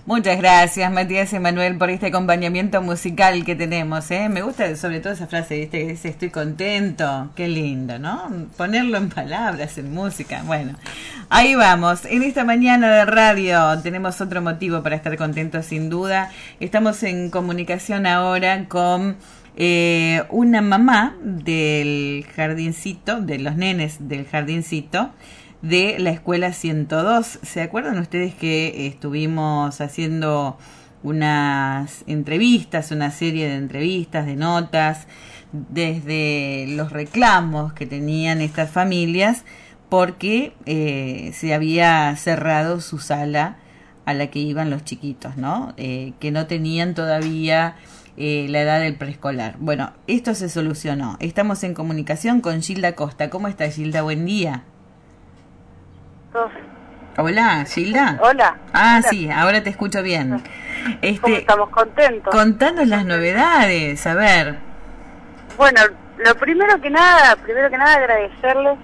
Muchas gracias, Matías Emanuel, por este acompañamiento musical que tenemos, ¿eh? Me gusta sobre todo esa frase, ¿viste? Que dice, estoy contento. Qué lindo, ¿no? Ponerlo en palabras, en música. Bueno, ahí vamos. En esta mañana de radio tenemos otro motivo para estar contentos, sin duda. Estamos en comunicación ahora con una mamá del jardincito, de los nenes del jardincito, de la escuela 102. ¿Se acuerdan ustedes que estuvimos haciendo unas entrevistas, una serie de entrevistas, de notas, desde los reclamos que tenían estas familias porque se había cerrado su sala a la que iban los chiquitos, ¿no? Que no tenían todavía la edad del preescolar. Bueno, esto se solucionó. Estamos en comunicación con Gilda Costa. ¿Cómo está, Gilda? Buen día. Hola, Gilda. Hola. Ah, hola. Sí, ahora te escucho bien. ¿Cómo estamos? Contentos. Contanos las novedades, a ver. Bueno, primero que nada agradecerles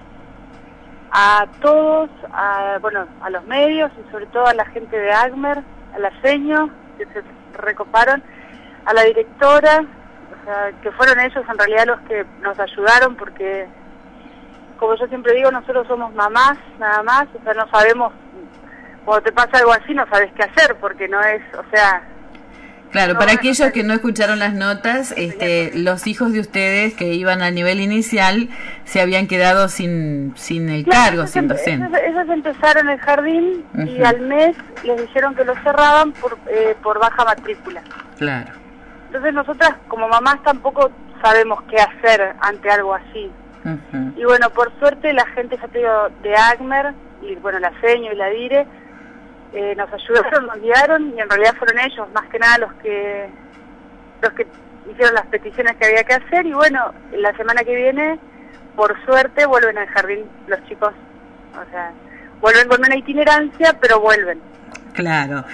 a todos, a los medios y sobre todo a la gente de ACMER, a la seño, que se recoparon, a la directora, o sea, que fueron ellos en realidad los que nos ayudaron porque, como yo siempre digo, nosotros somos mamás, nada más, o sea, no sabemos, cuando te pasa algo así no sabes qué hacer, porque no es, o sea... Claro, para aquellos que no escucharon las notas, los hijos de ustedes que iban a nivel inicial se habían quedado sin el cargo, sin docente. Ellos empezaron el jardín y al mes les dijeron que lo cerraban por baja matrícula. Claro. Entonces nosotras como mamás tampoco sabemos qué hacer ante algo así. Y bueno, por suerte la gente, ya te digo, de ACMER, y bueno, la seño y la dire, nos ayudaron, nos guiaron, y en realidad fueron ellos, más que nada los que hicieron las peticiones que había que hacer, y bueno, la semana que viene, por suerte, vuelven al jardín los chicos, o sea, vuelven con una itinerancia, pero vuelven. Claro.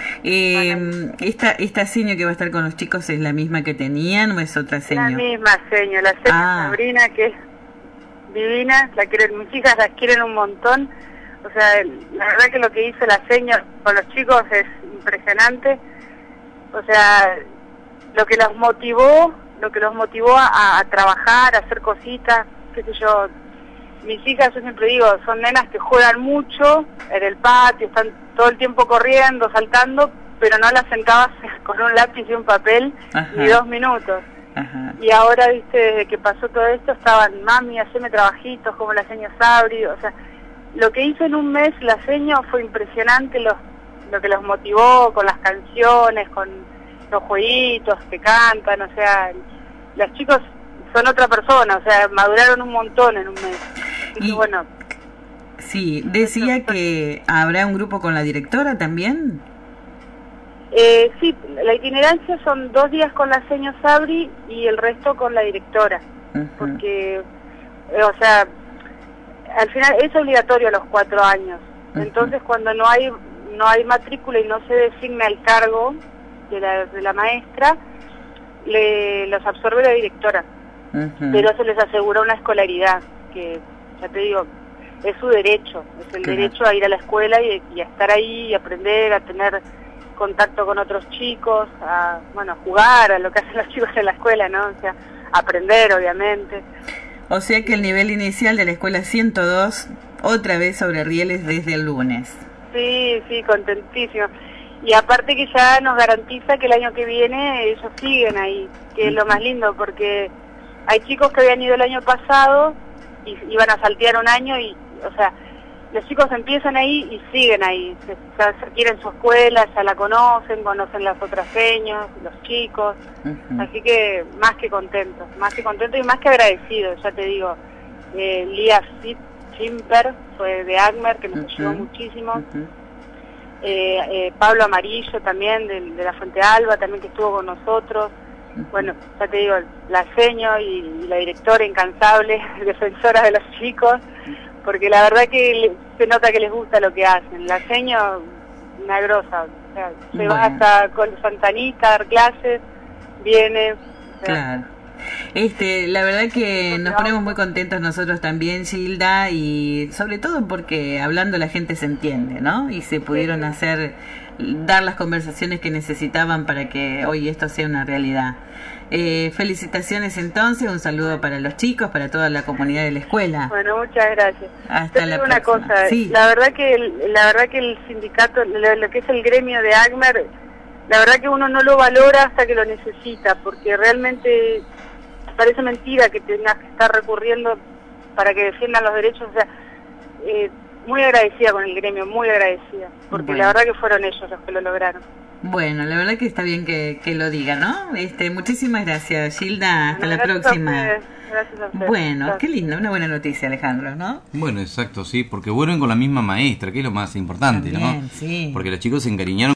¿Esta seño que va a estar con los chicos es la misma que tenían o es otra seño? La misma seño, la seño Sabrina, que es divina, mis hijas las quieren un montón. O sea, la verdad que lo que hizo la seño con los chicos es impresionante. O sea, lo que los motivó a trabajar, a hacer cositas, qué sé yo. Mis hijas, yo siempre digo, son nenas que juegan mucho en el patio, están todo el tiempo corriendo, saltando, pero no las sentabas con un lápiz y un papel ni 2 minutos. Y ahora, viste, desde que pasó todo esto, estaban, mami, haceme trabajitos como la seño Sabri, o sea, lo que hizo en un mes la seño fue impresionante, lo que los motivó con las canciones, con los jueguitos que cantan, o sea, los chicos son otra persona, o sea, maduraron un montón en un mes. Así que bueno. Sí, decía que habrá un grupo con la directora también. Sí, la itinerancia son 2 días con la seño Sabri y el resto con la directora, porque, o sea, al final es obligatorio a los 4 años, entonces cuando no hay matrícula y no se designa el cargo de la maestra, los absorbe la directora, pero se les asegura una escolaridad, que ya te digo, es su derecho, es el derecho a ir a la escuela y a estar ahí, y aprender, a tener contacto con otros chicos, a jugar, a lo que hacen los chicos en la escuela, ¿no? O sea, aprender, obviamente. O sea que el nivel inicial de la escuela 102, otra vez sobre rieles desde el lunes. Sí, contentísimo. Y aparte que ya nos garantiza que el año que viene ellos siguen ahí, que es lo más lindo, porque hay chicos que habían ido el año pasado y iban a saltear un año y, o sea, los chicos empiezan ahí y siguen ahí, se quieren su escuela, ya la conocen las otras seños, los chicos, así que más que contentos y más que agradecidos, ya te digo. Lía Simper fue de ACMER, que nos ayudó muchísimo. Pablo Amarillo también, de la Fuente Alba, también que estuvo con nosotros. Bueno, ya te digo, la seño y la directora incansable, defensora de los chicos, porque la verdad que se nota que les gusta lo que hacen. La seño, una grosa, o sea, se va hasta con Santanita a dar clases, viene, o sea, claro. La verdad que nos ponemos muy contentos nosotros también, Gilda, y sobre todo porque hablando la gente se entiende, ¿no? Y se pudieron dar las conversaciones que necesitaban para que hoy esto sea una realidad. Felicitaciones entonces, un saludo para los chicos, para toda la comunidad de la escuela. Bueno, muchas gracias. Hasta la próxima. Una cosa, sí. la verdad que el sindicato, lo que es el gremio de ACMER, la verdad que uno no lo valora hasta que lo necesita, porque realmente parece mentira que tengas que estar recurriendo para que defiendan los derechos. O sea, muy agradecida con el gremio, muy agradecida, porque la verdad que fueron ellos los que lo lograron. Bueno, la verdad que está bien que lo diga, ¿no? Muchísimas gracias, Gilda. Hasta la próxima. Gracias a ustedes. Bueno, gracias. Qué lindo, una buena noticia, Alejandro, ¿no? Bueno, exacto, sí, porque vuelven con la misma maestra, que es lo más importante, también, ¿no? Sí. Porque los chicos se encariñaron